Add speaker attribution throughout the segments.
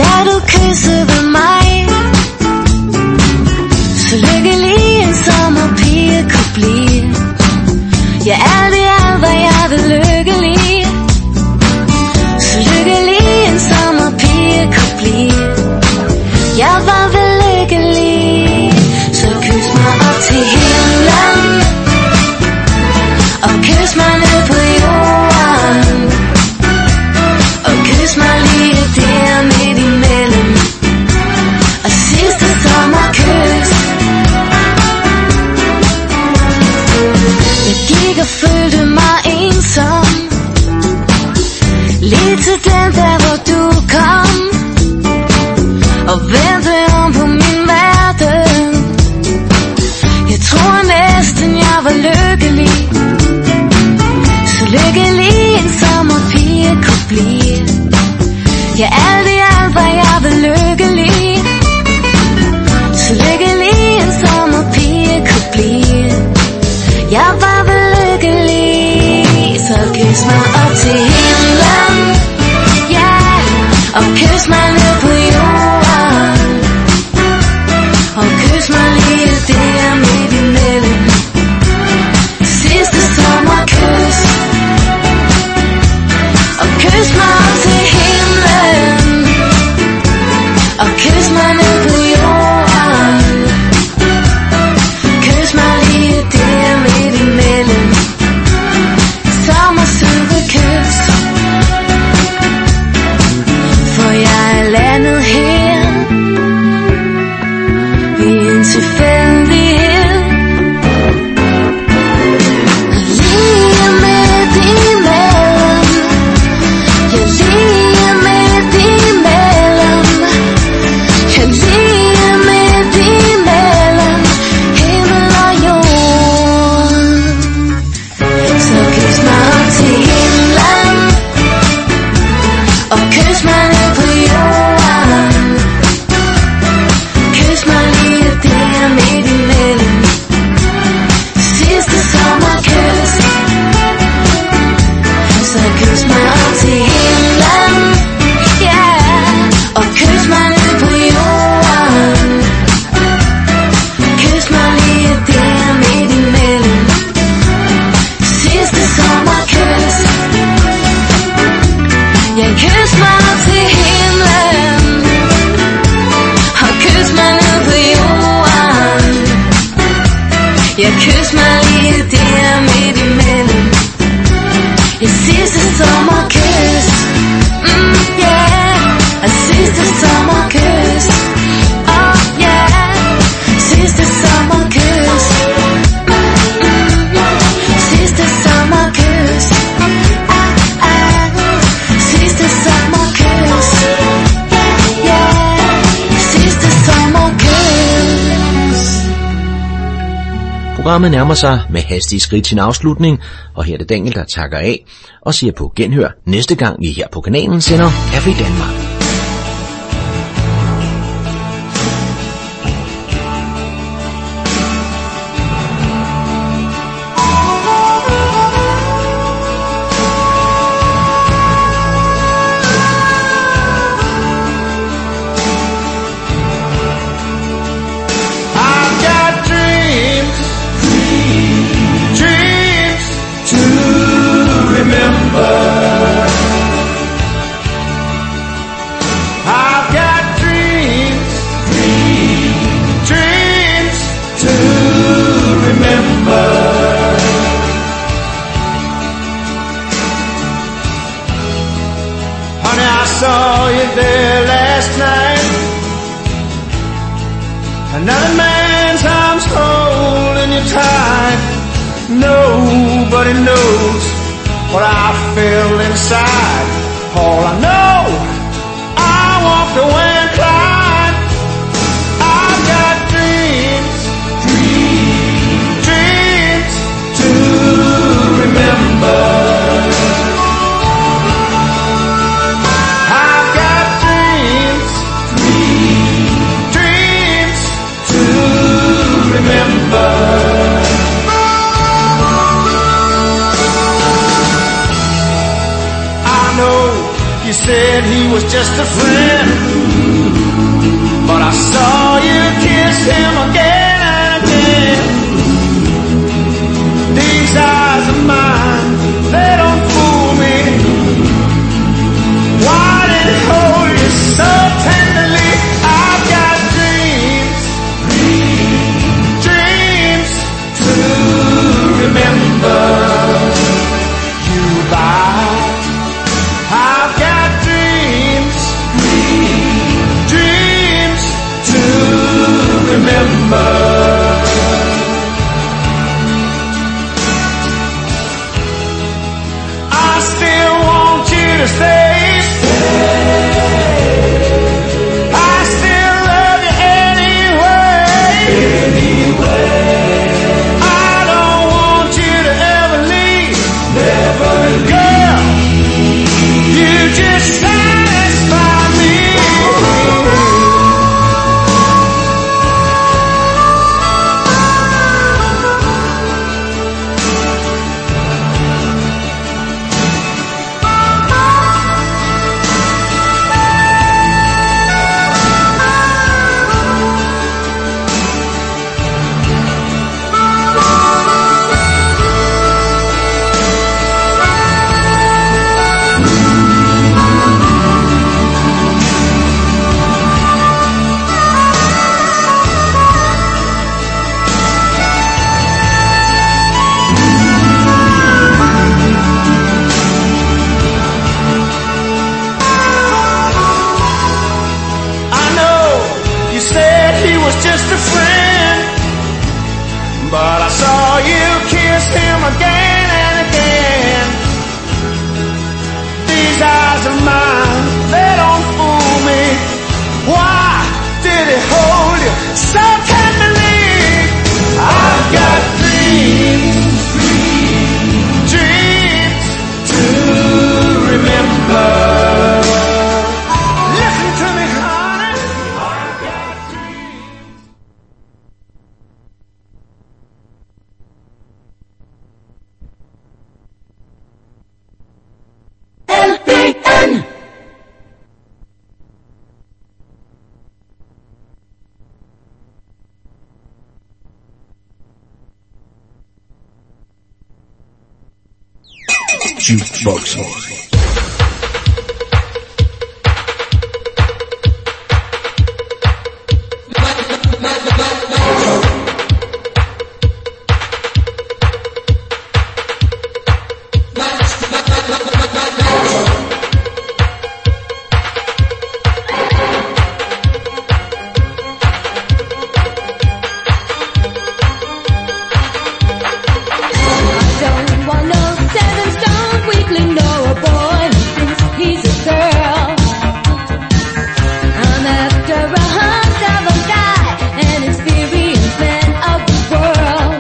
Speaker 1: Da du kyssede mig, så lykkelig en sommerpige kunne blive. Ja, alt i alt var jeg ved lykkelig, så lykkelig en sommerpige kunne blive. Jeg var ved lykkelig, så kys mig op til himlen, og kys mig ned på jorden, og kys mig lige der midt imellem, og sidste sommerkys. Jeg gik og følte mig ensom, lige til den der hvor du kom, og vendte om på min verden. Jeg tror næsten jeg var lykkelig, så lykkelig en sommerpige kunne blive. Ja, alt i alt var jeg ved lykkelig, så lykkelig en sommerpige kunne blive. Jeg var ved lykkelig, så kys mig op til himlen, ja, og kys mig ned på jorden, og kys mig lige der midt imellem, sidste sommerkys, og kys mig op til himlen, og kys mig ned på jorden, kys mig lige der midt imellem, sommersøde kys. For jeg er landet her ved en tilfældighed, lige midt imellem, ja lige midt imellem, ja lige midt imellem himmel og jord. Så kys mig op til himlen, og kys mig ned på jorden, kys mig lige der midt imellem, sidste sommerkys. Så kys mig op til himlen, ja, og kys mig ned på jorden, kys mig lige der midt imellem, sidste sommerkys. Ja, kys mig op til himlen, og kys mig ned på jorden, ja, kys mig lige der midt imellem, ja, sidste sommerkys, yeah, og sidste sommerkys, oh yeah, sidste sommerkys, sidste sommerkys, sidste sommerkys, yeah, sidste sommerkys.
Speaker 2: Programmet nærmer sig med hastige skridt sin afslutning, og her er det Daniel, der takker af og siger på genhør næste gang vi her på kanalen sender Café Danmark.
Speaker 3: Another man's arms holding you tight. Nobody knows what I feel inside. All I know, I walked away and cried. I've got dreams, dreams to remember. I've got dreams, dreams to remember. You said he was just a friend. saw you kiss him again and again. These eyes of mine, they don't fool me. Why did it hold you so tenderly? I've got dreams, dreams to remember you by. I've got dreams, dreams to remember. I still want you to stay. I still love you anyway. I don't want you to ever leave. Girl, you just satisfy me. Just a friend, but I saw you kiss him again and again. These eyes of mine, they don't fool me. Why did it hold you so tenderly? I've got dreams, dreams to remember. Listen to me, honey. I've got dreams.
Speaker 1: LPN.
Speaker 4: Jukebox.
Speaker 1: Don't want no 7-stone weakling, no a boy who thinks he's a girl. I'm after a hunt of a guy, an experienced man of the world.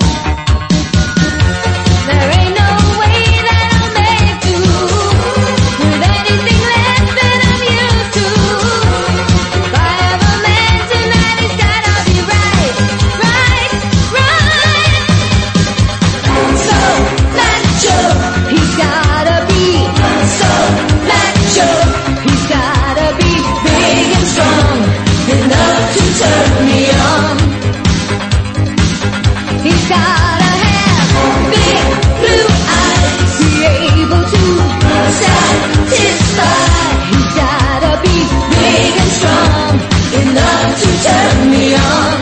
Speaker 1: There ain't no way that I'll make do with anything less than I'm used to. If I have a man tonight, he's gotta be right, right, right. So macho, he's gotta be so macho. He's gotta be big and strong, enough to turn me on. He's gotta have big blue eyes, be able to satisfy. He's gotta be big and strong, enough to turn me on.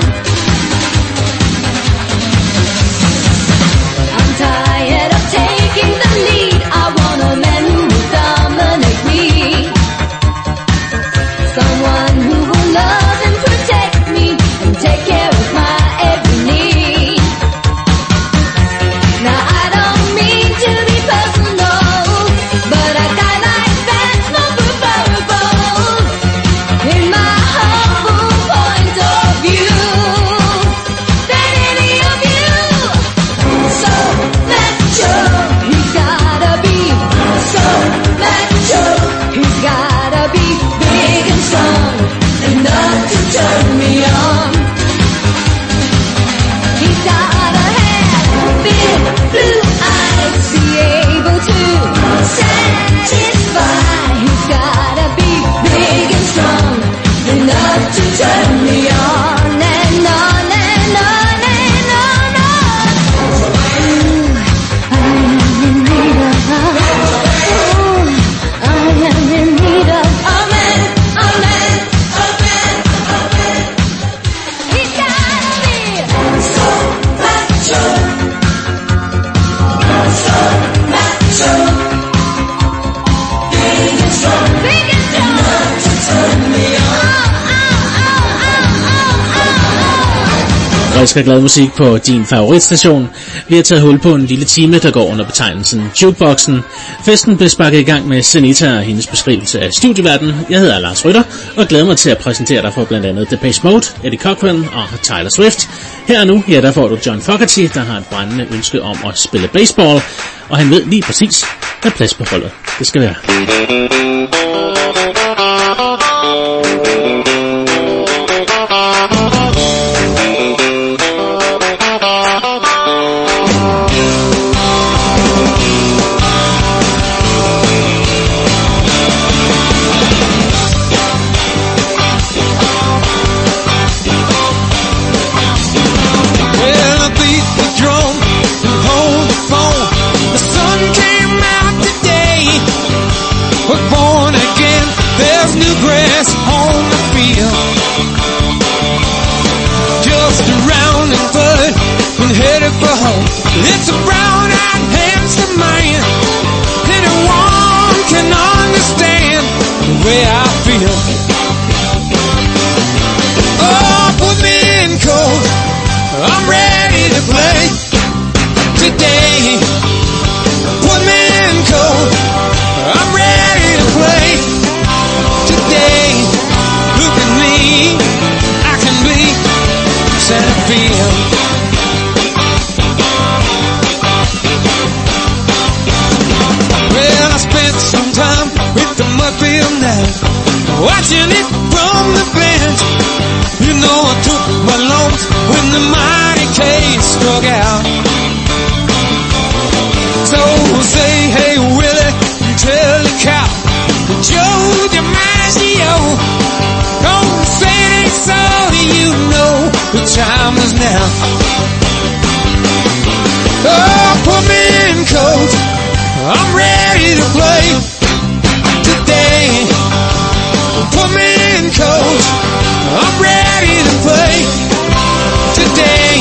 Speaker 1: I'm tired of taking the lead. I want a man who will dominate me. Someone who will love and protect me and take care of my every need. Now I don't mean to be personal, but a guy like that's more preferable in my humble point of view than any of you. So macho, he's gotta be so macho. He's gotta be big and strong, enough to turn me on. He's gotta have big blue eyes, be able to satisfy. He's gotta be big and strong, enough to turn me on and on and on and on. Ooh, I am in need of I am in need of a man, a man, a man, a man. He's gotta be so macho, so macho, big and strong, enough to turn me on.
Speaker 4: Frisk og glad musik på din favoritstation. Vi har taget hul på en lille time, der går under betegnelsen Jukeboxen. Festen blev sparket i gang med Senita og hendes beskrivelse af studieverdenen. Jeg hedder Lars Rytter og glæder mig til at præsentere dig for blandt andet Depeche Mode, Eddie Cochran og Taylor Swift. Her og nu, ja, der får du John Fogerty, der har et brændende ønske om at spille baseball, og han ved lige præcis, hvad plads på holdet det skal være.
Speaker 3: It's a brown-eyed, handsome man. Anyone can understand the way I feel. Oh, put me in cold. I'm ready to play today. Put me in cold. I'm ready to play today. Look at me. I can be Santa Fe. Some time with the Mudfield Knights, watching it from the bench. You know I took my lumps when the mighty Case struck out. So say, hey Willie, tell the cow, Joe DiMaggio, don't say it ain't so. You know the time is now. Oh, put me in, coach. I'm ready to play today. Put me in, coach. I'm ready to play today.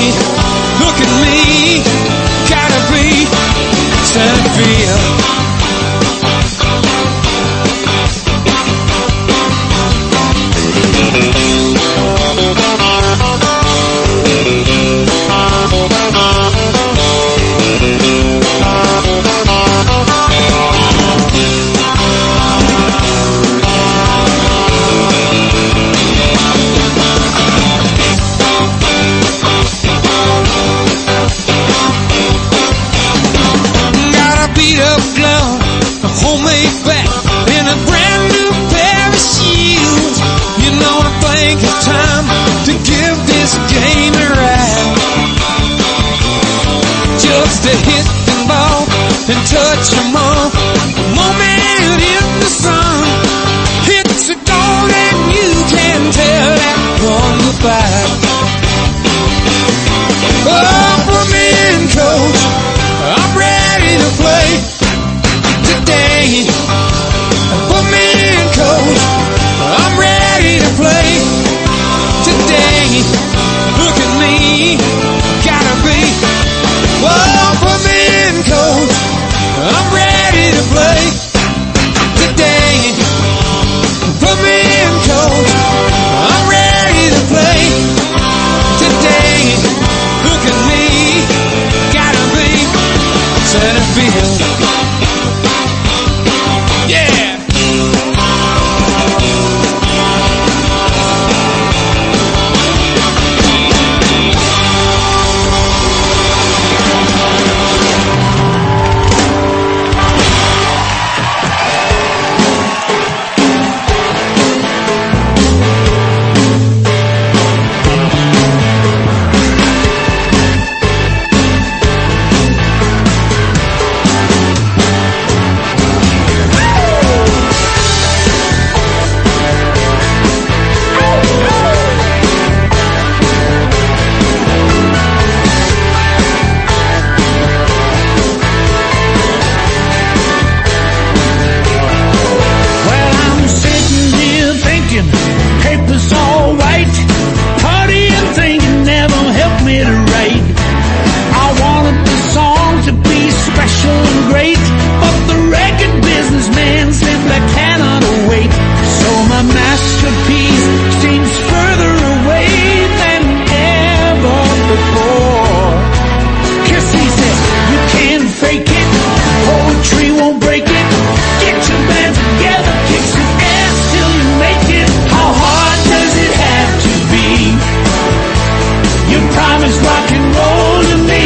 Speaker 3: papers all white. Partying thinking never helped me to write. I wanted the song to be special and great, but the record businessman simply cannot wait. So my masterpiece seems further away than ever before. 'Cause he said, you can't fake it, poetry won't break it. Get your band together, kick some ass till you make it. How hard does it have to be? You promised rock and roll to me.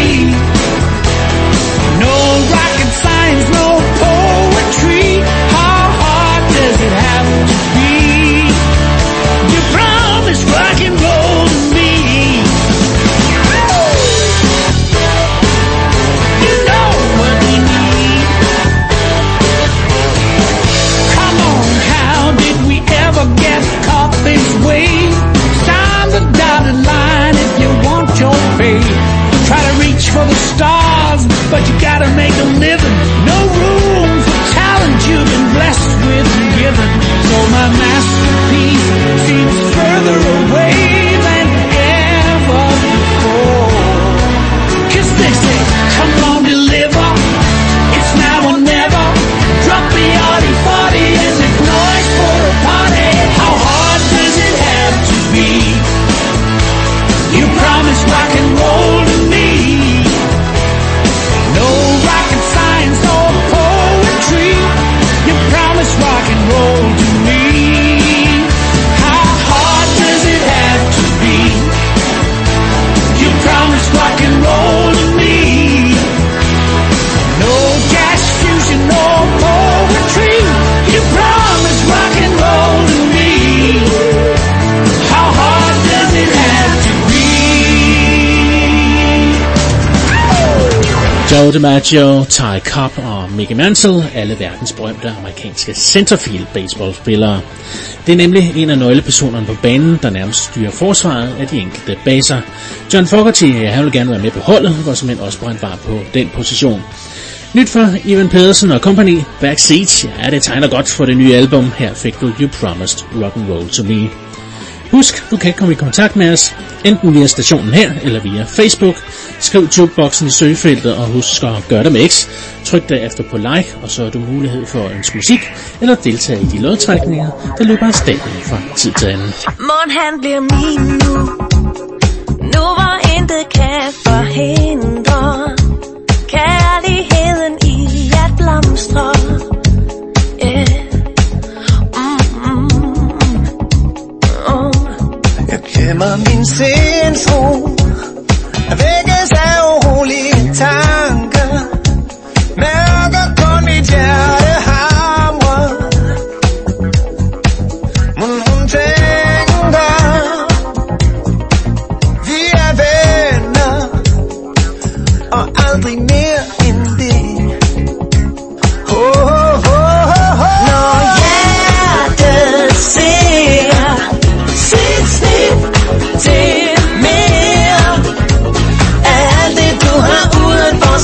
Speaker 3: No rocket science, no poetry. How hard does it have to be? You promised rock and roll to me. You know what we need. Come on, how did we ever get caught this way? Sign the dotted line if you want your pay. Try to reach for the stars, but you gotta make a living. No room for talent you've been blessed with and given. So my masterpiece seems further away than ever before. 'Cause they say, come on, deliver. It's now or never. Drop the arty-farty and make noise for a party. How hard does it have to be? You promised rock and roll to me. No rocket science or poetry. You promised rock and roll to me. How hard does it have to be? You promised rock and roll to me. No gas fusion, no poetry. You promised rock and roll to me. How hard does it have to be?
Speaker 4: Joe DiMaggio, Ty Cobb og Mickey Mantle, alle verdens berømte amerikanske centerfield baseballspillere. Det er nemlig en af nøglepersonerne på banen, der nærmest styrer forsvaret af de enkelte baser. John Fogerty, han vil gerne være med på holdet, hvor simpelthen også brændt var på den position. Nyt for Ivan Pedersen og company, Backseat, ja, det tegner godt for det nye album. Her fik du You Promised Rock and Roll to Me. Husk, du kan komme i kontakt med os, enten via stationen her, eller via Facebook. Skriv jukeboxen i søgefeltet, og husk at gøre det med X. Tryk derefter på like, og så har du mulighed for at ønske musik, eller deltage i de lodtrækninger, der løber af stablen fra tid til anden.
Speaker 1: Morgen han bliver min nu. Nu hvor intet kan forhindre kærligheden i at blomstre. Yeah.
Speaker 5: Jeg glemmer min sindsro, vækkes af urolige tanker, mærker kun mit hjerte hamre. Hun tænker, vi er venner, og aldrig mere end det. Når hjertet ser sit snit til mere af alt det du har uden for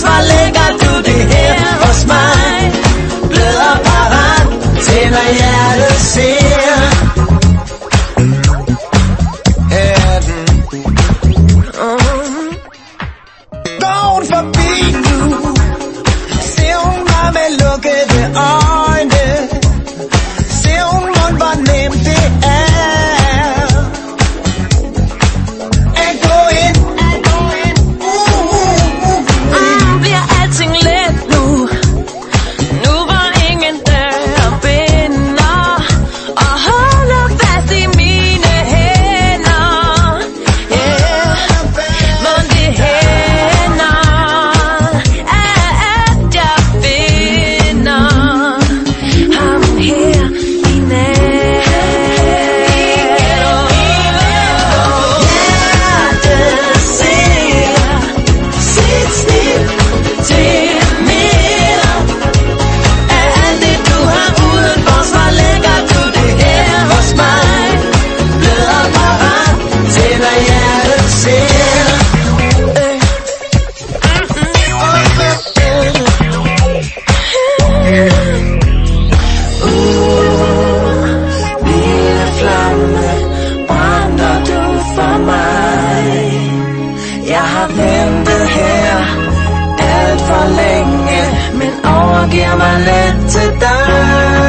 Speaker 5: giver mig lidt til dig.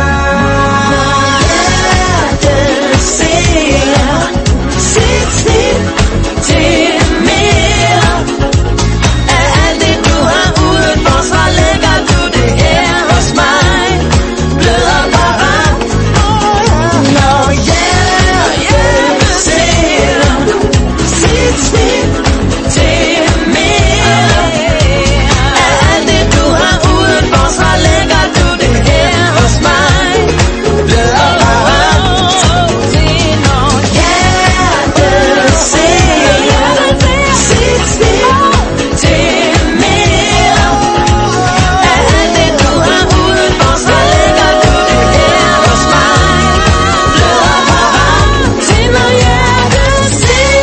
Speaker 5: Hjertet siger sit snit til mere. Af alt det du har udenfor, så lægger du det her hos mig. Blød og parat. Når hjertet siger sit snit til mere. Af alt det du har udenfor, så lægger du det her hos mig. Blød og parat. Når hjertet siger sit snit til mere. Af alt det du har udenfor, så lægger du det her hos mig. Blød og parat til når hjertet siger.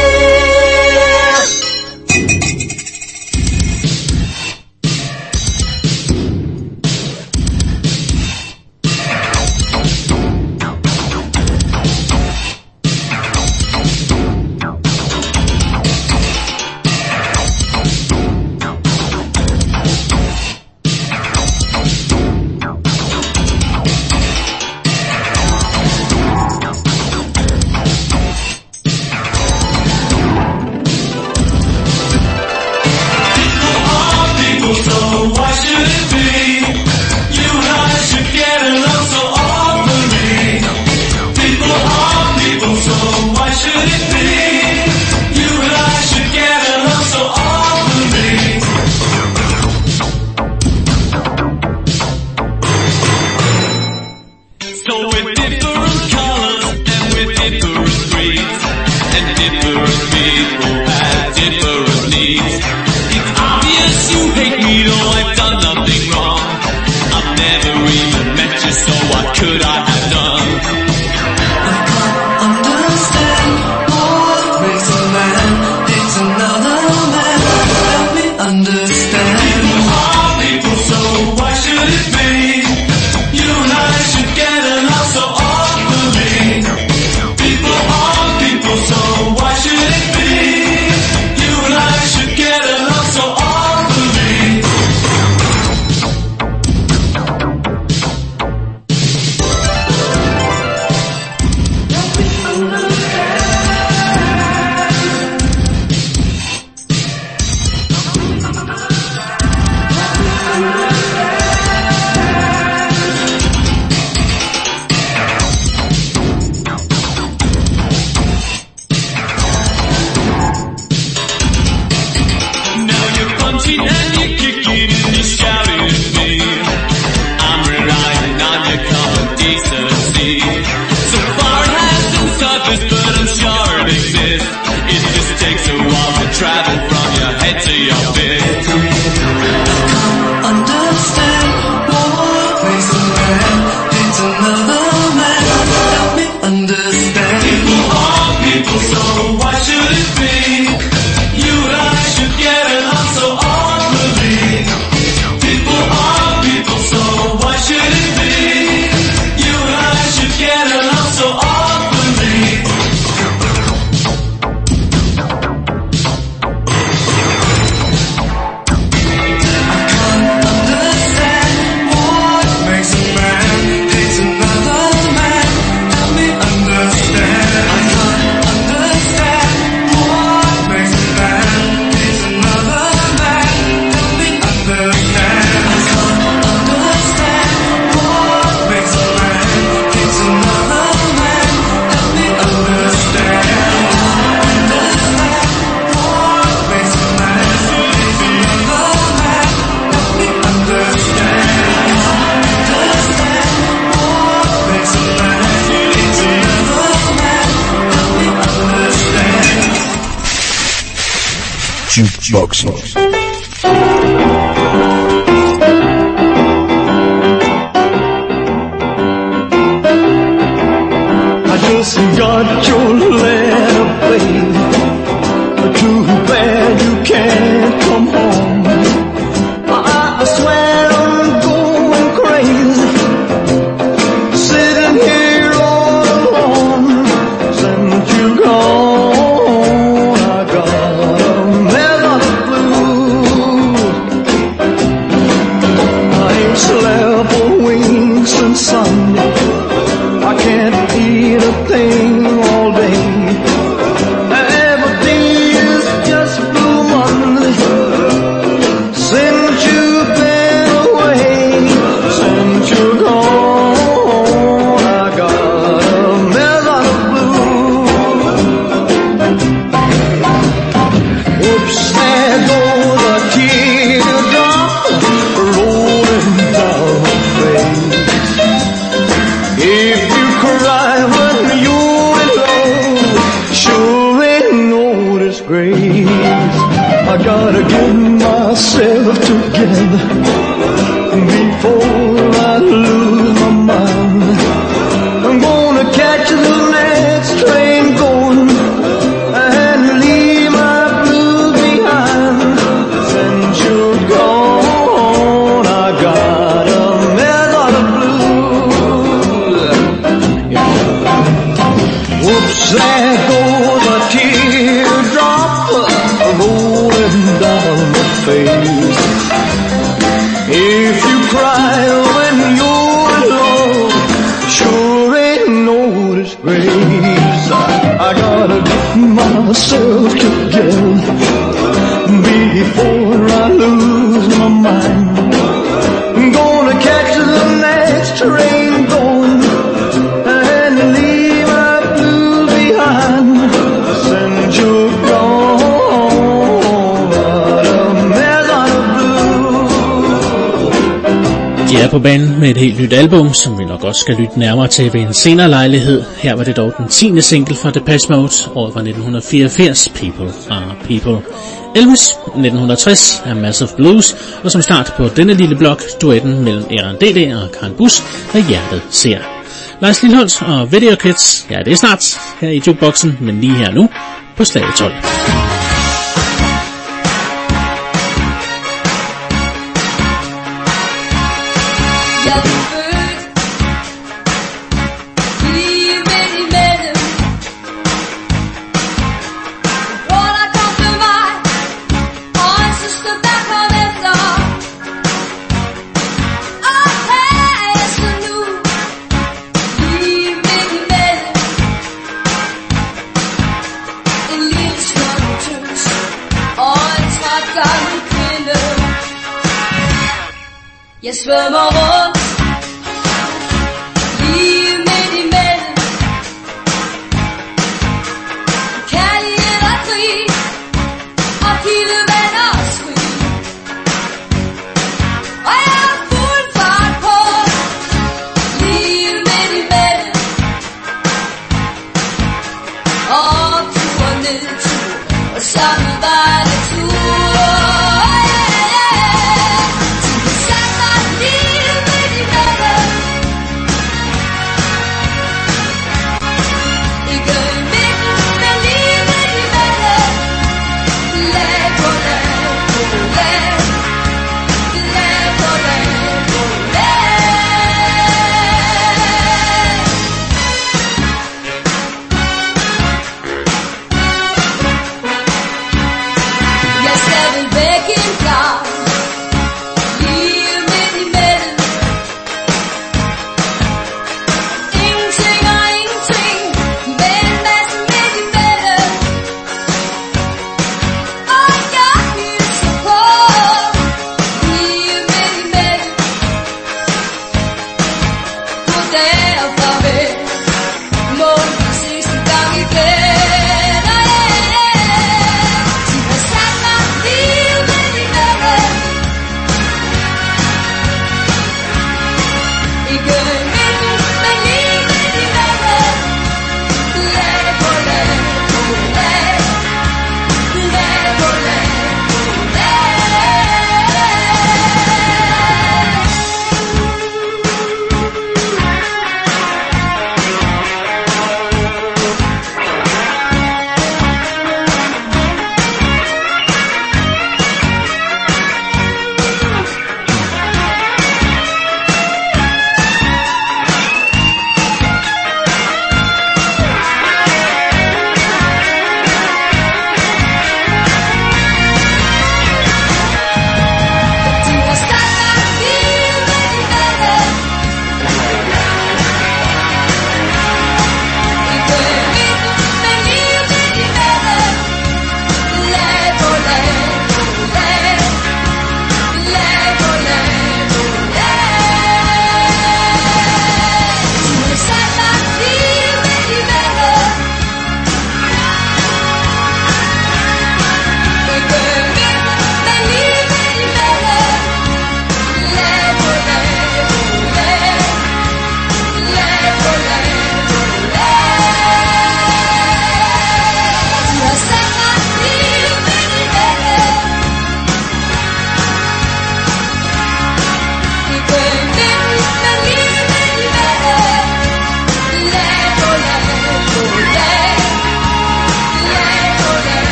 Speaker 6: Jukeboxen.
Speaker 5: I just got your letter, baby. Too bad you can't come home. I swear I'm going crazy, sitting here all alone. Since you're gone, I got a mellow blue. I ain't so There goes a teardrop rolling down my face. If you cry when you're alone, sure ain't no disgrace. I gotta get myself together before I lose my mind. I'm gonna catch the next train going and leave my blues behind. Since you're gone, what a mess on the blues.
Speaker 4: De er på banen med et helt nyt album, som vi nok også skal lytte nærmere til ved en senere lejlighed. Her var det dog den 10. single fra Depeche Mode, året var 1984, People Are People. Elvis, 1960, er Mass of Blues, og som start på denne lille blok, duetten mellem R&D og Karen Busch, der hjertet ser. Lars Lilholt og Video Kids, ja det er snart her i Jukeboxen, men lige her nu på slag 12.
Speaker 1: Jeg svømmer rundt lige midt imellem kærlighed og krig og kildevand og skrig. Og jeg har fuld fart på lige midt imellem og optur og nedtur og samme vej tur.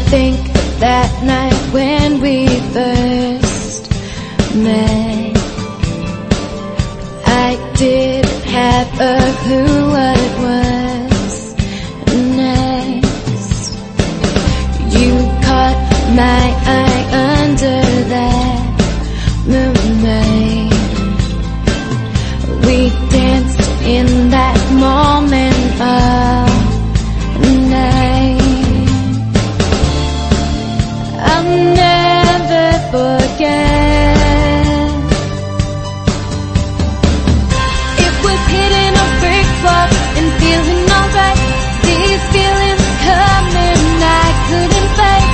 Speaker 1: think of that night when we first met. I didn't have a clue what was next. You caught my eye under that moonlight. We danced in that moment of night. I'll never forget. It was hitting a brick wall and feeling alright. These feelings coming I couldn't fight.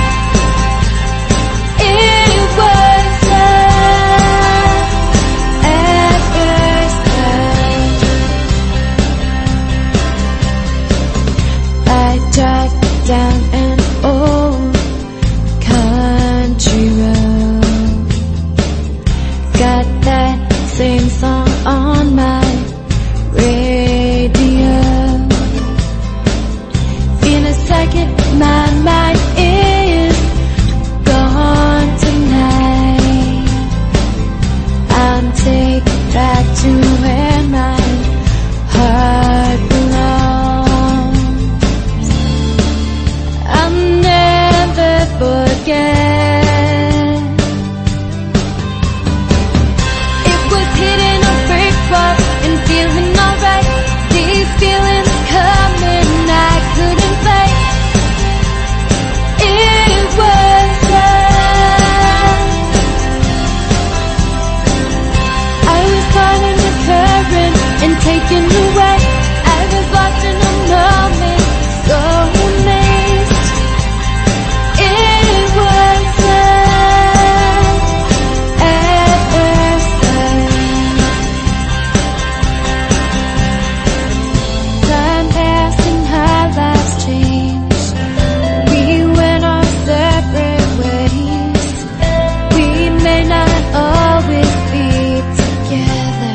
Speaker 1: It was love at first sight. I drive down an old country road. Got that same song on my radio. In a second, my mind is gone tonight. I'm taken back to where my heart belongs. I'll never forget. It was hitting a brick wall and feeling alright. These feelings coming I couldn't fight. It was love. I was caught in the current and taken away. I was lost in a moment, so amazed. It was love at first sight. Time passed and our lives changed. We went our separate ways. We may not always be together.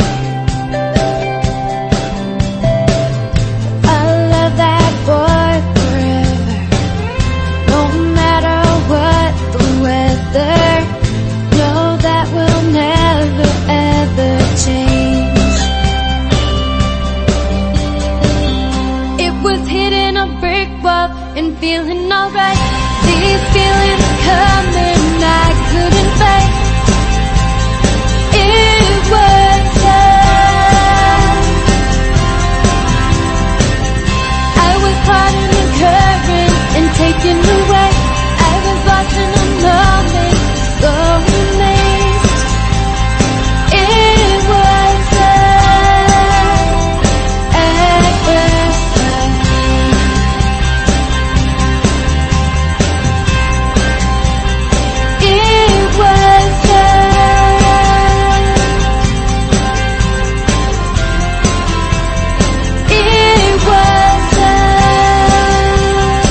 Speaker 1: I love that boy forever. No matter what the weather, no, that will never ever change. It was hitting a brick wall and feeling alright. These feelings coming I couldn't fight. It was love. I was caught in the current and taken away. I was lost in a moment, so amazed. It was love at first sight. It was love. It was love.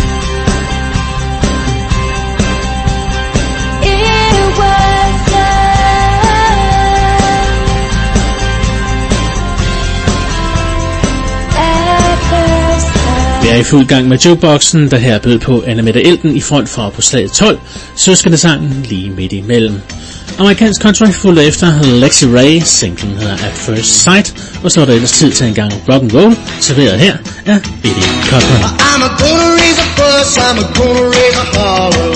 Speaker 1: It was love at first sight.
Speaker 4: Vi er i fuld gang med jukeboxen, der her bød på Annemette Elten i front for på slaget 12, søskendesangen lige midt imellem. Amerikansk country fulgte efter Lexi Ray, singlen hedder At First Sight, og så er der ellers tid til en gang rock'n'roll, serveret her af Eddie Cochran.
Speaker 3: I'm gonna raise a fuss, I'm gonna raise a holler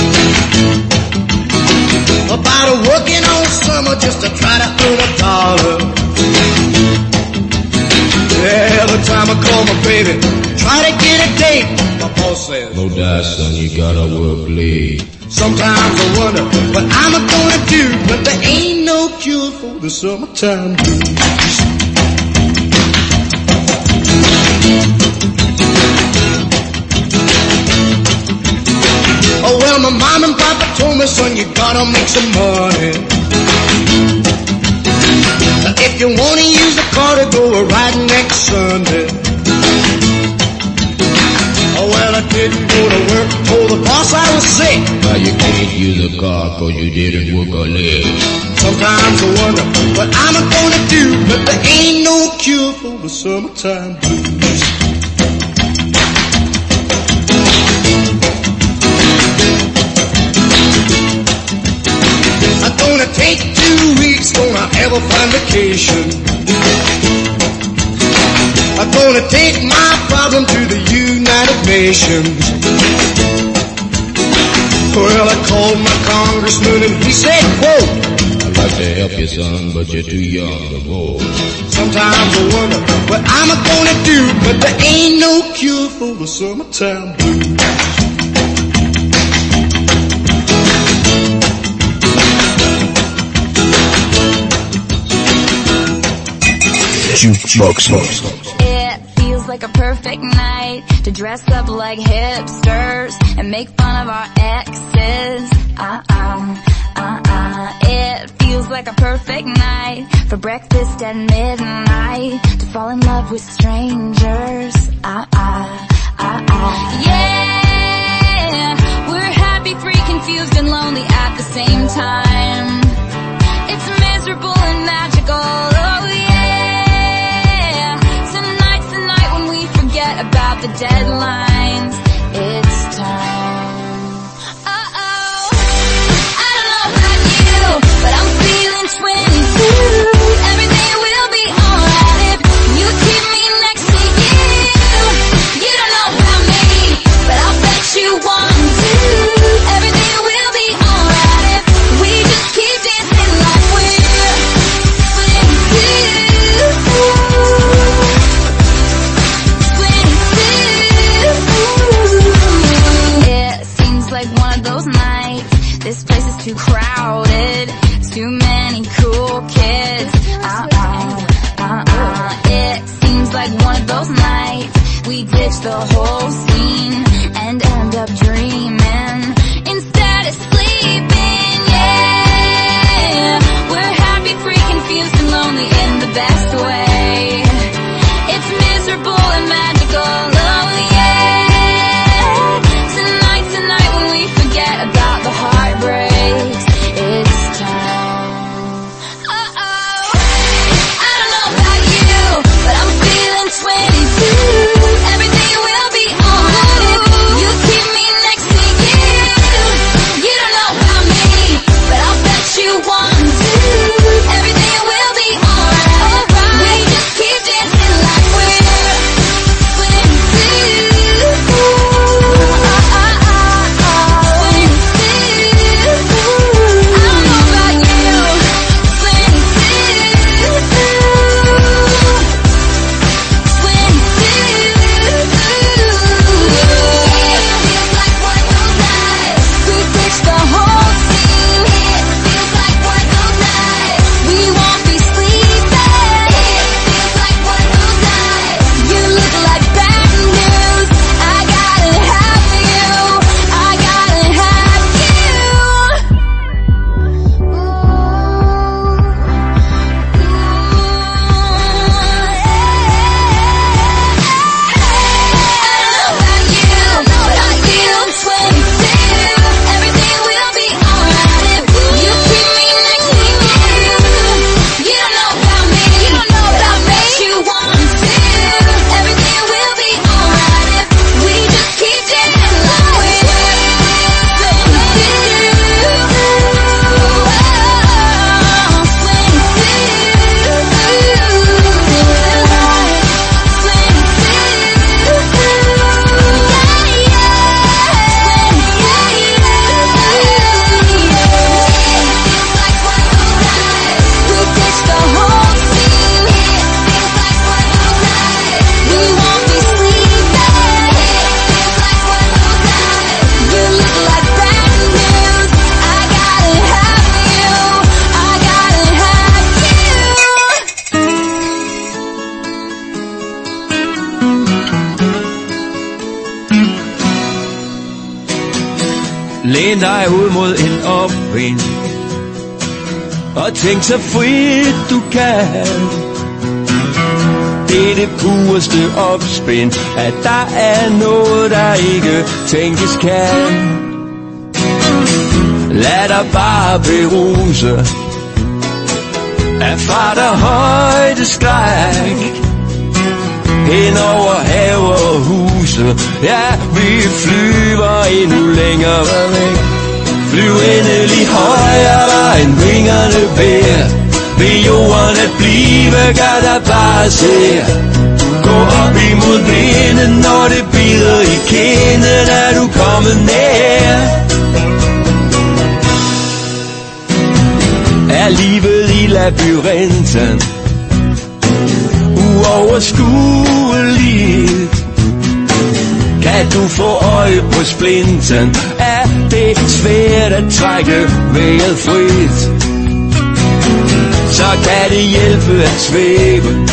Speaker 3: about a working all summer just to try to earn a dollar. Every time I call my baby, try to get a date, my boss says, no doubt son, you gotta work late. Sometimes I wonder what I'm gonna do, but there ain't no cure for the summertime blues. Oh well, my mom and papa told me, son, you gotta make some money. If you wanna use the car to go a ride next Sunday. Oh well, I didn't go to work, told the boss I was sick. Now you can't use a car cause you didn't work a leg. Sometimes I wonder what I'm gonna do, but there ain't no cure for the summertime blues. take 2 weeks, gonna have a fine vacation. I'm gonna take my problem to the United Nations. Well, I called my congressman and he said, quote, I'd like to help you, son, but you're too young to vote. Sometimes I wonder what I'm gonna do, but there ain't no cure for the summertime blues.
Speaker 2: Jukebox.
Speaker 1: It feels like a perfect night to dress up like hipsters and make fun of our exes. It feels like a perfect night for breakfast at midnight to fall in love with strangers. Yeah, we're happy, free, confused, and lonely at the same time. It's miserable and magical. Oh yeah, tonight's the night when we forget about the deadlines. It's time. But I'm feeling 22. Everything will be alright if you keep me next to you. You don't know about me, but I'll bet you want to. Everything will be alright if we just keep dancing like we're 22. It seems like one of those nights. This place is too crowded. Too many cool kids. It seems like one of those nights we ditch the whole scene and end up dreaming instead of sleeping. Yeah, we're happy, free, confused, and lonely in the best way. It's miserable and magical. Oh yeah, tonight when we forget about the heartbreaks. It's time. But I'm feeling 22. Everything will be alright if you keep me next to you. You don't know about me, but I'll bet you want to. Everything will be alright. We just keep dancing like we're
Speaker 5: Læn dig ud mod en opvind og tænk så frit du kan. Det er det pureste opspind, at der er noget der ikke tænkes kan. Lad dig bare beruse af fart og højdeskræk. Hen over have og huse, ja, vi flyver endnu længere væk.
Speaker 3: Flyv endelig højere end vingerne bærer. Ved jorden at blive, gør der bare ser. Gå op imod vinden, når det bider i kinden, er du kommet nær. Er livet i labyrinten uoverskueligt? Kan du få øje på splinten? Er det svært at trække vejret frit? Så kan det hjælpe at svæve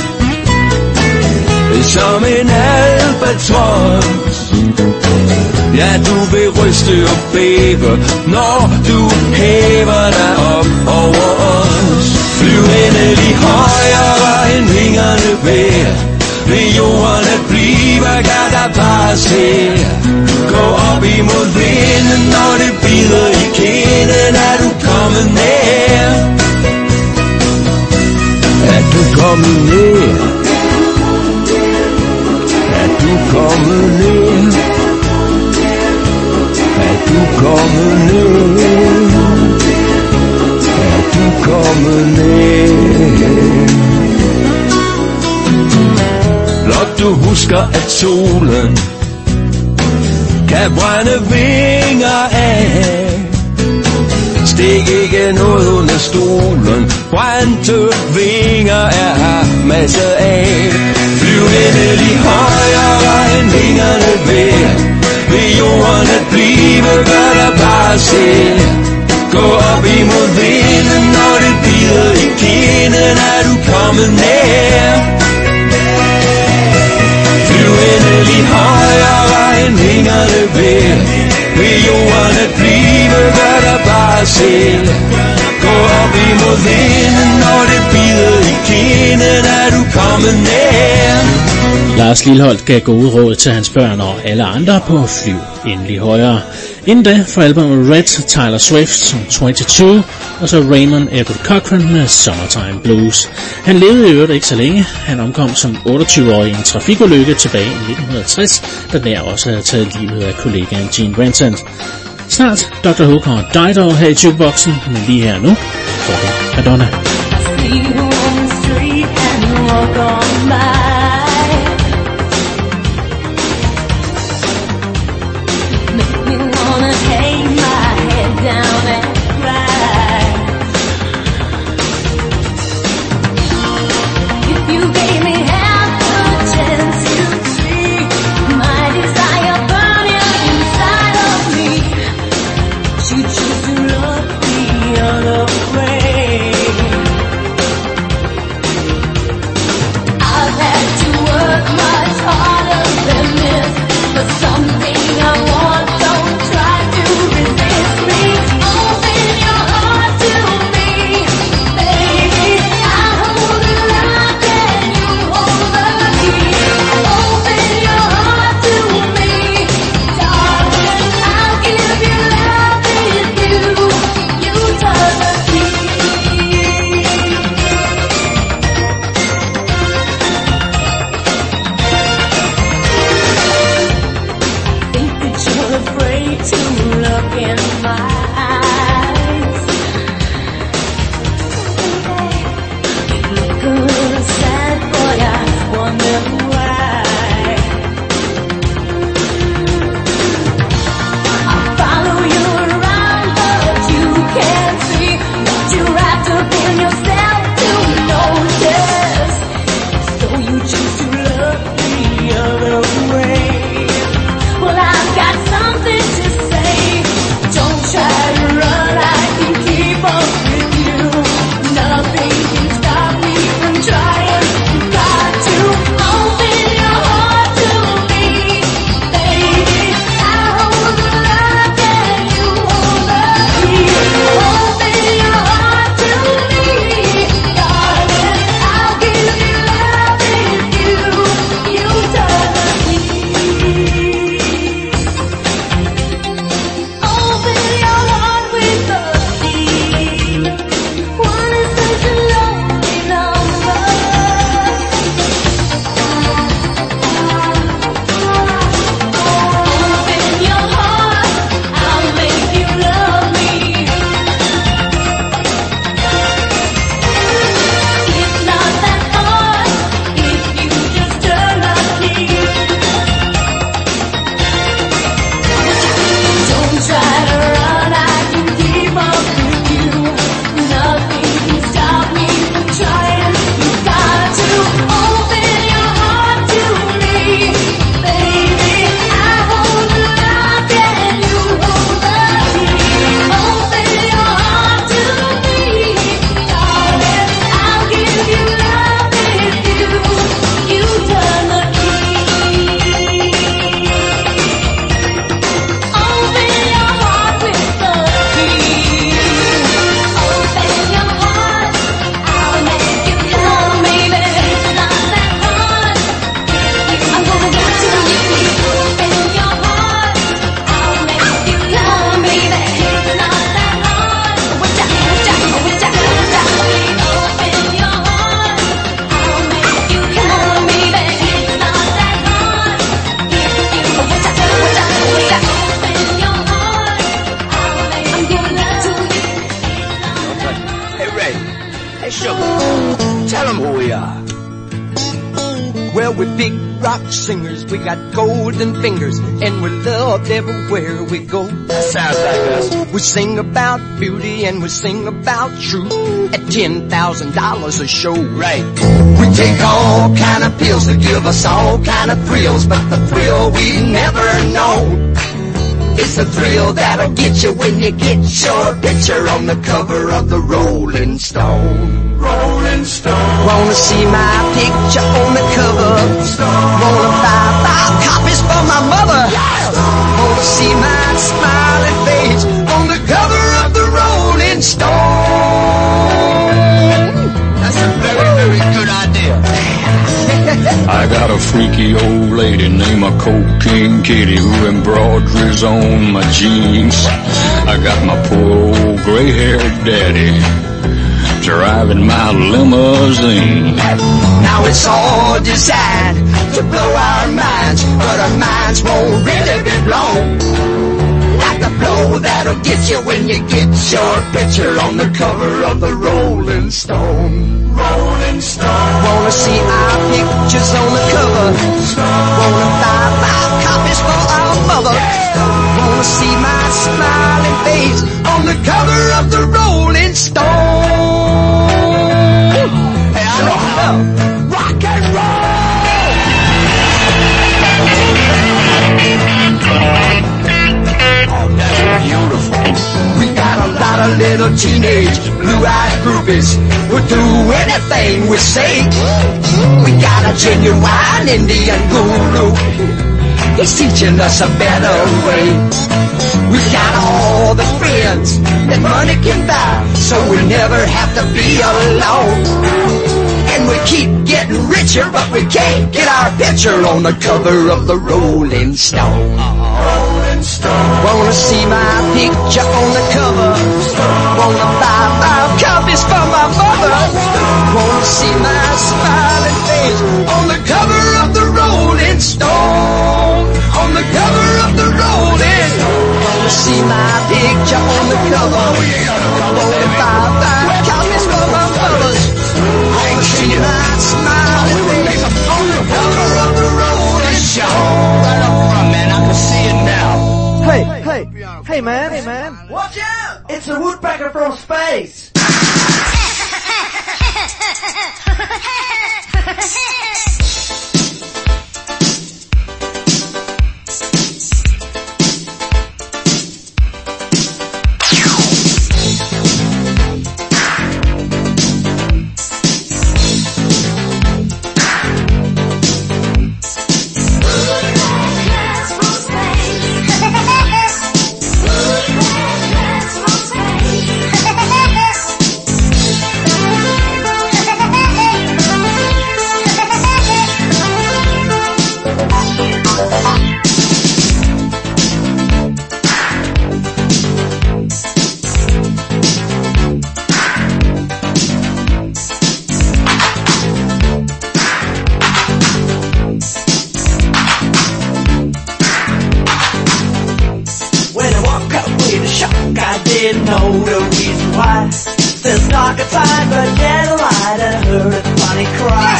Speaker 3: som en albatros. Ja, du vil ryste og bæve, når du hæver dig op over os. Flyv endelig højere end vingerne bærer. Ved jorden at blive, kan der bare se. Gå op imod vinden, når det bider i kinden, er du kommet nær. Er du kommet nær? Er du kommet nær? Er du kommet nær? Er du kommet nær? Blot du husker at solen kan brænde vinger af. Stik ikke noget under stolen, brændte vinger er her masser af. Flyv endelig højere end vingerne bærer. Ved jorden at blive, gør der bare se. Gå op imod vinden, når det bider i kinden, er du kommet nær. Flyv endelig højere end vingerne bærer. Ved jorden at blive, gør der bare se. Gå op imod vinden, når det bider i kinden, er du kommet nær.
Speaker 4: Lars Lilholt gav gode råd til hans børn og alle andre på Flyv endelig højere. Inden da for albumet Red, Taylor Swift som 22, og så Raymond Edward Cochrane med Summertime Blues. Han levede i øvrigt ikke så længe. Han omkom som 28-årig i en trafikulykke tilbage i 1960, da der også havde taget livet af kollegaen Gene Vincent. Snart Dr. Hook og Dido her i jukeboxen, men lige her nu får vi Madonna.
Speaker 1: I've had
Speaker 6: Well, we're big rock singers, we got golden fingers, and we're loved everywhere we go.
Speaker 7: That sounds like us.
Speaker 6: We sing about beauty and we sing about truth at $10,000 a show.
Speaker 7: Right.
Speaker 6: We take all kind of pills to give us all kind of thrills, but the thrill we never know, it's the thrill that'll get you when you get your picture on the cover of the Rolling Stone.
Speaker 7: Rolling Stone.
Speaker 6: Wanna see my picture on the cover? Wanna buy 5 copies for my mother? Wanna see my smiling face on the cover of the Rolling Stone?
Speaker 7: That's a very, very good idea.
Speaker 8: I got a freaky old lady named a Cocaine Kitty who embroideries on my jeans. I got my poor old gray-haired daddy driving my limousine.
Speaker 6: Now it's all designed to blow our minds, but our minds won't really be blown like the blow that'll get you when you get your picture on the cover of the Rolling Stone.
Speaker 7: Rolling Stone.
Speaker 6: Wanna see our pictures on the cover? Wanna buy 5 copies for our mother? Wanna see my smiling face on the cover of the Rolling Stone? Hey, I don't know. Rock and roll!
Speaker 7: Oh, that's beautiful.
Speaker 6: We got a lot of little teenage blue-eyed groupies who'll do anything we say. We got a genuine Indian guru, he's teaching us a better way. We got all the friends that money can buy, so we never have to be alone. And we keep getting richer, but we can't get our picture on the cover of the Rolling Stone.
Speaker 7: Rolling Stone.
Speaker 6: Wanna see my picture on the cover? Wanna buy 5 copies for my mother? Wanna see my smiling face on the cover of the Rolling Stone? On the cover of the Rolling Stone. Wanna see my picture on the cover? Wanna buy 5 copies for my mother? Wanna see my smiling face on the cover of the Rolling Stone?
Speaker 7: Right up front, man. I can see it now.
Speaker 9: Hey man.
Speaker 7: Watch out!
Speaker 9: It's a woodpecker from space. Didn't know the reason why. There's dark outside, but get a light and heard a funny cry.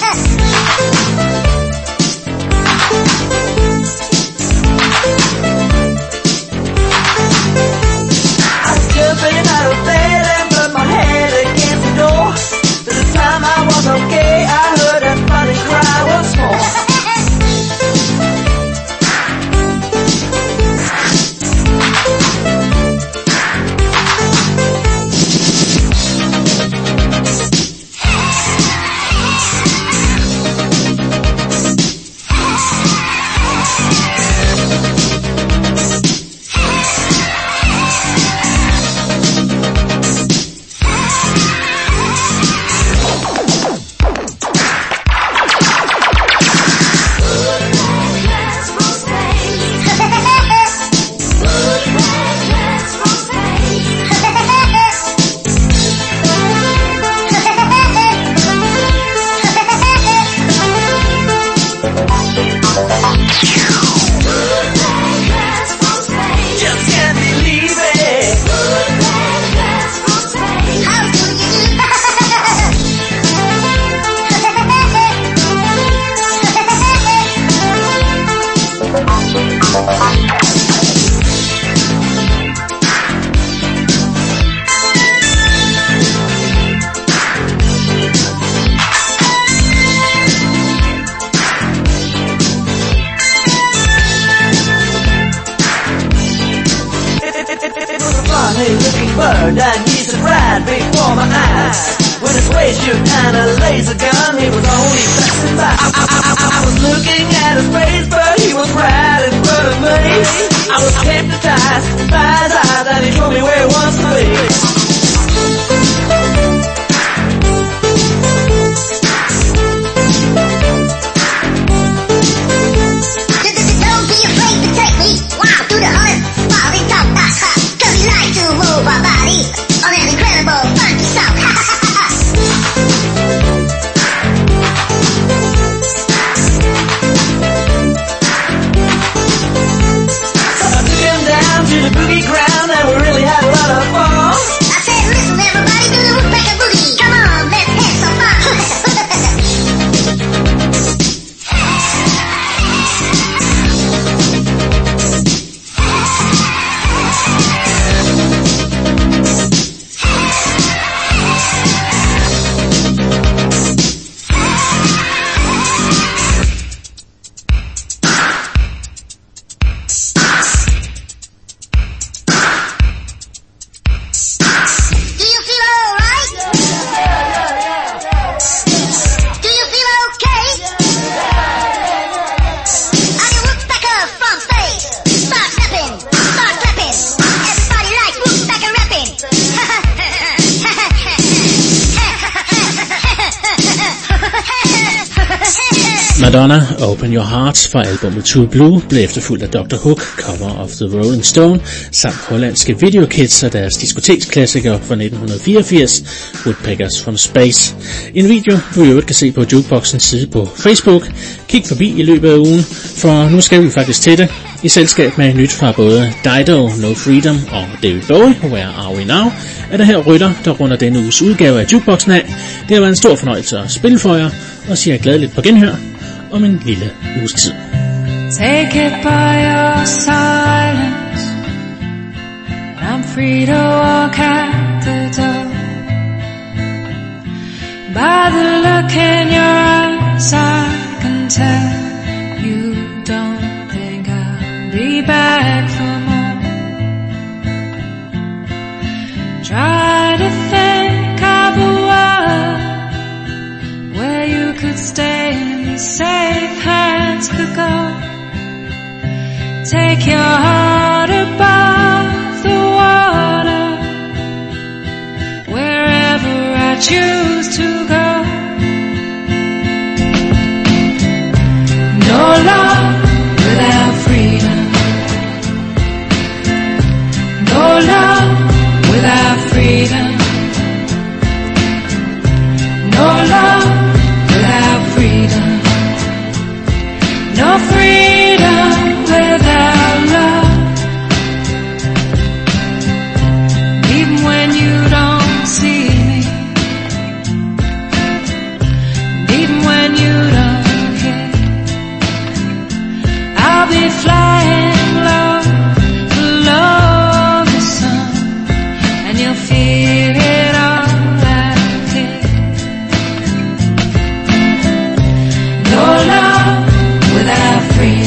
Speaker 9: I stood been out of bed and put my head against the door. This time I was okay, I heard a funny cry once more. burned and used to ride before my eyes. When his spaceship and a laser gun, he was only passing by. I was looking at his face, but he was right in front of me. I was hypnotized by his eyes, and he told me where he wants to be.
Speaker 10: Don't be afraid to take me wild through the hunt while we talk that hot. Cause we like to move our body on an incredible funky song.
Speaker 9: So I took him down to the boogie ground and we really had a lot of fun.
Speaker 10: I said, listen everybody, do the woodpecker boogie. Come on, let's have some fun. Do you feel alright? Do you feel okay? Are you woodpecker from space? Start snapping, start clapping. Everybody likes woodpecker rapping.
Speaker 4: Madonna, Open Your Heart fra albumet True Blue blev efterfulgt af Dr. Hook, Cover of the Rolling Stone, samt hollandske Video Kids og deres diskoteksklassiker fra 1984, Woodpeckers from Space. En video, du i øvrigt kan se på Jukeboxens side på Facebook. Kig forbi i løbet af ugen, for nu skal vi faktisk til det. I selskab med nyt fra både Dido, No Freedom og David Bowie, Where Are We Now, er der her Rytter, der runder denne uges udgave af Jukeboxen af. Det har været en stor fornøjelse at spille for jer, og siger gladeligt på genhør om en lille uges tid.
Speaker 1: Take it by your silence. I'm free to walk out the door. By the look in your eyes, I can tell you don't think I'll be back for more. Try to think of a world where you could stay and safe hands could go. Take your heart above the water, wherever I choose to go. No love without freedom. No love without freedom. No love without freedom. No freedom without love. Even when you don't see me, even when you don't hear, I'll be flying low below the sun, and you'll feel it all out here. No love without freedom.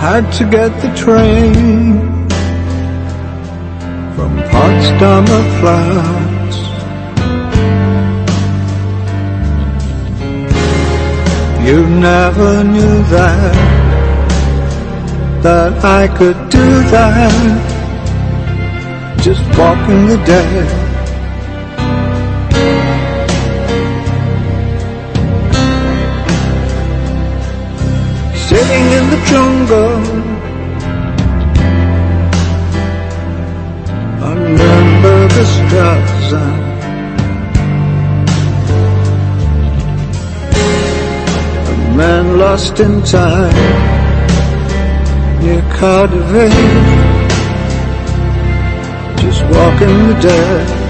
Speaker 5: had to get the train from Potsdamer Platz. You never knew that I could do that, just walking the dead. Sitting in the jungle on Nürnberger Straße, a man lost in time near Cardiff, just walking the dead.